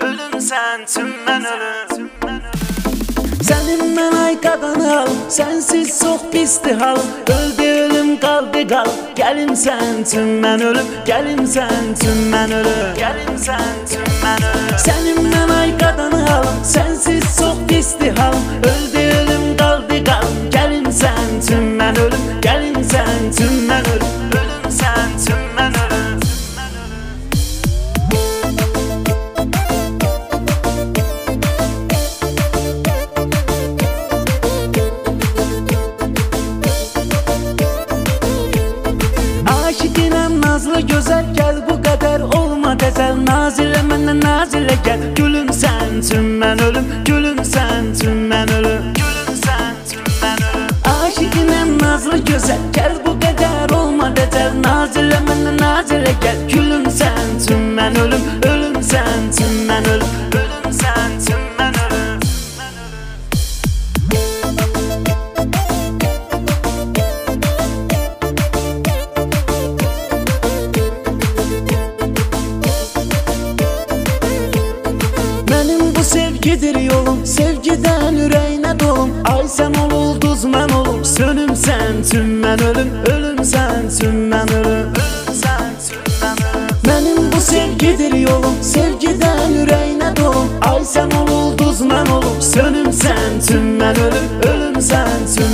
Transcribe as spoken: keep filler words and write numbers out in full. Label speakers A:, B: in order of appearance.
A: Ölüm sen, tüm ben ölüm.
B: Seninle ay qadınal, sensiz çok pisdi hal. Öldü ölüm qaldı qal, gəlin sən tüm mən ölüm. Gəlin sən tüm mən ölüm.
A: Gəlin sən, tüm ben ölüm.
B: Seninle ay qadınal, sensiz çok pisdi hal. Öldü ölüm qaldı qal, gəlin sən tüm mən ölüm. Gəlin sən tüm mən ölüm.
A: Ölüm sen, tüm ben ölüm.
B: Aşıqinəm nazlı gözəl, gəl bu qədər olma təzəl. Nazilə məndən nazilə gəl, gülüm sən tüm mən ölüm. Gülüm sən tüm mən ölüm.
A: Gülüm sen, tüm ben ölüm.
B: Aşıqinəm nazlı gözəl, gəl bu qədər olma təzəl. Nazilə məndən nazilə gəl, gülüm sən tüm mən ölüm. Ölüm sən tüm mən ölüm.
A: Ölüm sen, tüm ben ölüm.
B: Mənim bu sevgidir yolum, sevgiden ürəyinə dolum. Ay sən ol ulduz mən olum, sönüm sən tüm mən ölüm. Ölüm sən tüm mən ölüm.
A: Ölüm sen, tüm ben ölüm.
B: Mənim bu sevgidir yolum, sevgiden ürəyinə dolum. Ay sən ol ulduz mən olum, sönüm sən tüm mən ölüm. Ölüm sən tüm